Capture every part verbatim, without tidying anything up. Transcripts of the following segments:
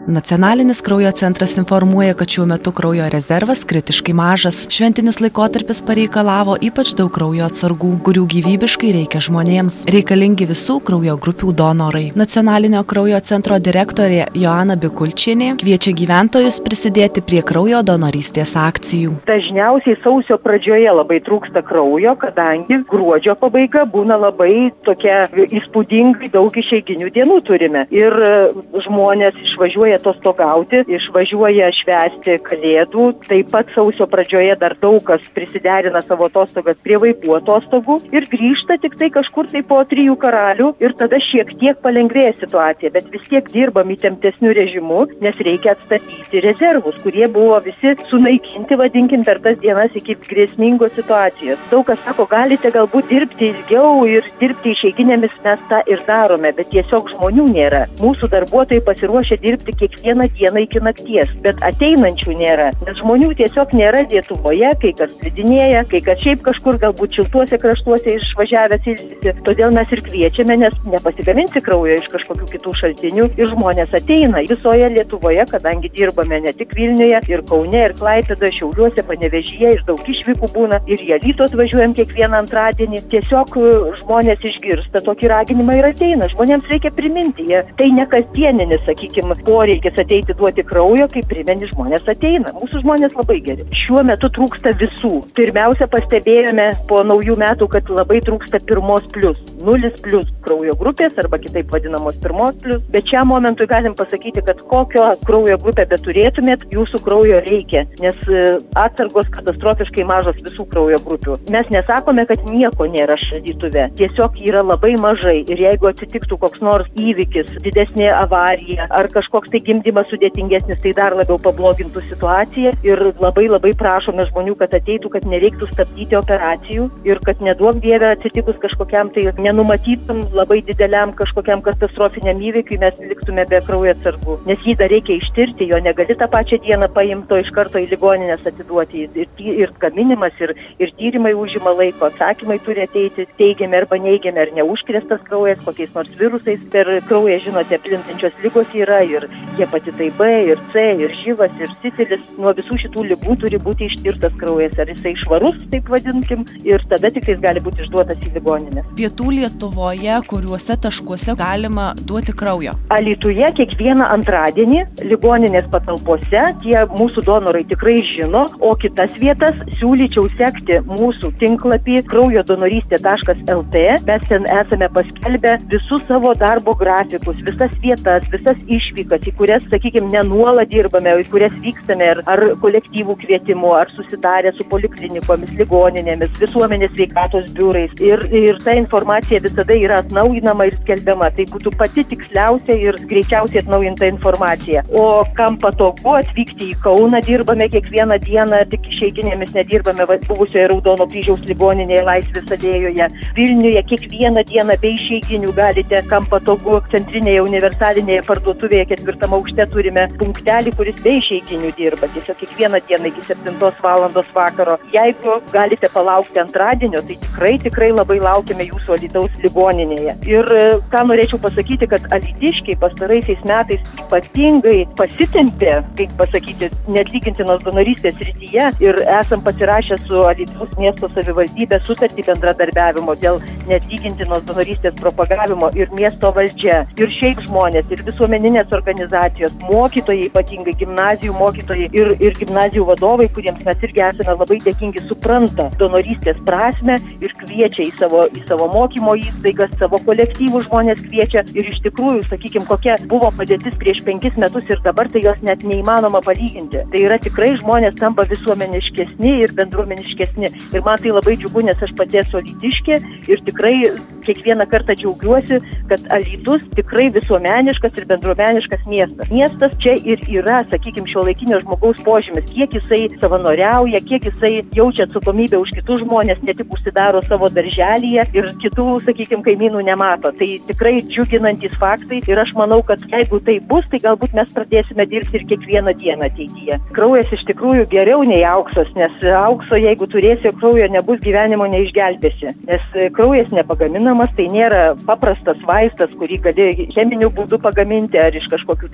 Nacionalinis kraujo centras informuoja, kad šiuo metu kraujo rezervas kritiškai mažas. Šventinis laikotarpis pareikalavo ypač daug kraujo atsargų, kurių gyvybiškai reikia žmonėms. Reikalingi visų kraujo grupių donorai. Nacionalinio kraujo centro direktorė Joana Bikulčienė kviečia gyventojus prisidėti prie kraujo donorystės akcijų. Dažniausiai sausio pradžioje labai trūksta kraujo, kadangi gruodžio pabaiga būna labai tokia įspūdingai daug išeiginių dienų turime. Ir žmonės išvažiuoja atostogauti, išvažiuoja švęsti kalėdų. Taip pat sausio pradžioje dar daug kas prisiderina savo atostogas prie vaikų atostogų ir grįžta tik tai kažkur tai po trijų karalių ir tada šiek tiek palengvėja situacija, bet vis tiek dirbam įtemptesniu režimu, nes reikia atstatyti rezervus, kurie buvo visi sunaikinti, vadinkim, per tas dienas iki grėsmingos situacijos. Daug kas sako, galite galbūt dirbti ilgiau ir dirbti išeiginėmis, mes tą ir darome, bet tiesiog žmonių nėra. Mūsų darbuotojai pasiruošę dirbti kiekvieną dieną iki nakties, bet ateinančių nėra, nes žmonių tiesiog nėra Lietuvoje, kai kas slidinėja, kai kas šiaip kažkur galbūt šiltuose kraštuose išvažiavęs ilsisi. Todėl mes ir kviečiame, nes nepasigaminsi kraujo iš kažkokių kitų šaltinių ir žmonės ateina visoje Lietuvoje, kadangi dirbame ne tik Vilniuje, ir Kaune, ir Klaipėdoje, Šiauliuose, Panevėžyje, ir daug išvykų būna, ir į Alytų atvažiuojam kiekvieną antradienį. Tiesiog žmonės išgirsta tokį raginimą ir ateina. Žmonėms reikia priminti, jie tai ne kasdieninis, sakykime, poreikis ateiti duoti kraujo, kai primeni žmonės ateina. Mūsų žmonės labai geri. Šiuo metu trūksta visų. Pirmiausia, pastebėjome po naujų metų, kad labai trūksta pirmos plus, nulis plus kraujo grupės, arba kitaip vadinamos pirmos plus, bet šiam momentui galim pasakyti, kad kokio kraujo grupę beturėtumėt, jūsų kraujo reikia, nes atsargos katastrofiškai mažos visų kraujo grupių. Mes nesakome, kad nieko nėra šaldytuve, tiesiog yra labai mažai ir jeigu atsitiktų koks nors įvykis, didesnė avarija ar kažkoks tai gimdymas sudėtingesnis, tai dar labiau pablogintų situaciją ir labai labai prašome žmonių, kad ateitų, kad nereiktų stabdyti operacijų ir kad neduok dieve atsitikus kažkokiam tai nenumatytam labai dideliam kažkokiam katastrofiniam įvykiui mes liktume be kraujo atsargų, nes jį dar reikia ištirti, jo negali tą pačią dieną paimto iš karto į ligoninės atiduoti ir, ir gaminimas ir, ir tyrimai užima laiko, atsakymai turi ateiti teigiami arba neigiami, ar neužkrėstas kraujas kokiais nors virusais, per kraują, žinote, plintančios ligos yra ir hepatitai B, ir C, ir živas, ir sifilis. Nuo visų šitų ligų turi būti ištirtas kraujas, ar jisai švarus, taip vadinkim, ir tada tik jis gali būti išduotas į ligoninę. Pietų Lietuvoje, kuriuose taškuose galima duoti kraujo? Alytuje kiekvieną antradienį ligoninės patalpose tie mūsų donorai tikrai žino, o kitas vietas siūlyčiau sekti mūsų tinklapį kraujo donorystė taškas el tė. Mes ten esame paskelbę visus savo darbo grafikus, visas vietas, visas išvykas, į kurias, sakykime, nenuolat dirbame, į kurias vykstame, ar, ar kolektyvų kvietimu, ar susitarę su poliklinikomis, ligoninėmis, visuomenės sveikatos biurais. Ir, ir ta informacija visada yra atnaujinama ir skelbiama. Tai būtų pati tiksliausia ir greičiausiai atnaujinta informacija. O kam patogu atvykti į Kauną, dirbame kiekvieną dieną, tik išeiginėmis nedirbame buvusioje Raudono kryžiaus ligoninėje Laisvės alėjoje. Vilniuje kiekvieną dieną be išeiginių galite, kam patogu, centrinėje universalinėje parduotuvėje ketvirtame aukšte turime punktelį, kuris be išeiginių dirba. Tiesiog kiekvieną dieną iki septintos valandos vakaro. Jeigu galite palaukti antradienio, tai tikrai, tikrai labai laukiame jūsų Alytaus ligoninėje. Ir ką norėčiau pasakyti, kad alytiškiai pastaraisiais metais ypatingai pasitempė, kaip pasakyti, neatlygintinos donorystės srityje ir esam pasirašę su Alytaus miesto savivaldybė sutartį bendradarbiavimo dėl neatlygintinos donorystės propagavimo ir miesto valdžia, ir šiaip žmonės, ir visuomeninės organizacijos, mokytojai, ypatingai gimnazijų mokytojai ir, ir gimnazijų vadovai, kuriems mes irgi esame labai dėkingi, supranta donorystės prasme ir kviečia į savo, į savo mokymo įstaigas, savo kolektyvų žmonės kviečia ir iš tikrųjų, sakykime, kokia buvo padėtis prieš penkis metus ir dabar, tai jos net neįmanoma palyginti. Tai yra tikrai žmonės tampa visuomeniškesni ir bendruomeniškesni. Ir man tai labai džiugu, nes aš pati esu alytiškė ir tikrai kiekvieną kartą džiaugiuosi, kad Alytus tikrai visuomeniškas ir bendruomeniškas miestas. Miestas čia ir yra, sakykime, šiuolaikinio žmogaus požymis, kiek jisai savanoriauja, kiek jisai jaučia atsakomybę už kitus žmonės, ne tik užsidaro savo darželyje ir kitų, sakykime, kaimynų nemato. Tai tikrai džiuginantys faktai ir aš manau, kad jeigu tai bus, tai galbūt mes pradėsime dirbti ir kiekvieną dieną ateityje. Kraujas iš tikrųjų geriau nei auksas, nes aukso, jeigu turėsi kraujo, nebus gyvenimo neišgelbėsi. Nes kraujas nepagaminamas, tai nėra paprastas vaistas, kurį gali cheminiu būdu pagaminti ar iš kažkokių tai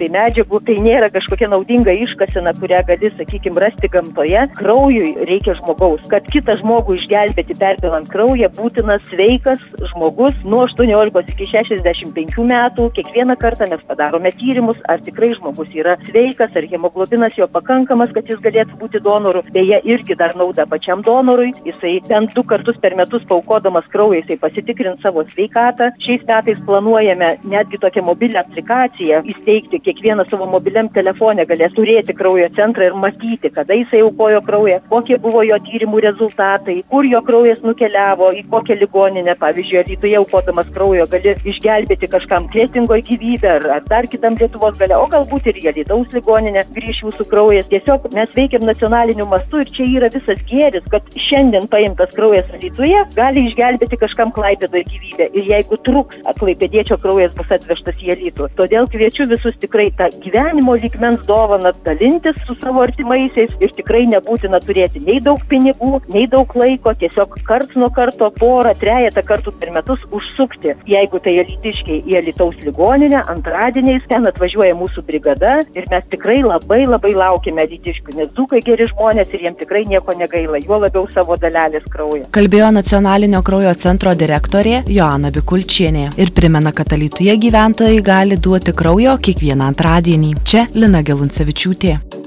tai medžiagų, tai nėra kažkokia naudinga iškasena, kurią gali, sakykime, rasti gamtoje. Kraujui reikia žmogaus. Kad kitą žmogų išgelbėti perpilant kraują, būtinas sveikas žmogus nuo aštuoniolikos iki šešiasdešimt penkių metų. Kiekvieną kartą mes padarome tyrimus, ar tikrai žmogus yra sveikas, ar hemoglobinas jo pakankamas, kad jis galėtų būti donoru. Beje, irgi dar nauda pačiam donorui. Jisai bent du kartus per metus paukodamas kraują, jisai pasitikrins savo sveikatą. Šiais metais planuojame netgi tokią mobilią aplikaciją įsteigti. Kiekvienas savo mobiliam telefone galės turėti kraujo centrą ir matyti, kada jisai aukojo kraują, kokie buvo jo tyrimų rezultatai, kur jo kraujas nukeliavo, į kokią ligoninę. Pavyzdžiui, Alytuje aukodamas kraujo gali išgelbėti kažkam Kretingoj gyvybę ar, ar dar kitam Lietuvos gale, o galbūt ir į Alytaus ligoninę grįš jūsų kraujas. Tiesiog mes veikiam nacionaliniu mastu ir čia yra visas gėris, kad šiandien paimtas kraujas Alytuje gali išgelbėti kažkam Klaipėdoje gyvybę. Ir jeigu truks, klaipėdiečio kraujas bus atvežtas į Alytų. Todėl kviečiu visus tikrai tą gyvenimo lygmens dovaną dalintis su savo artimaisiais ir tikrai nebūtina turėti nei daug pinigų, nei daug laiko, tiesiog karts nuo karto porą, trejetą kartų per metus užsukti. Jeigu tai alytiškiai į Alytaus ligoninę, antradieniais ten atvažiuoja mūsų brigada ir mes tikrai labai labai laukime alytiškių, nes dzūkai geri žmonės ir jiems tikrai nieko negaila, juo labiau savo dalelės kraujo. Kalbėjo Nacionalinio kraujo centro direktorė Joana Bikulčienė ir primena, kad Alytuje gyventojai gali duoti kraujo kiekvieną antradienį. Čia Lina Geluncevičiūtė.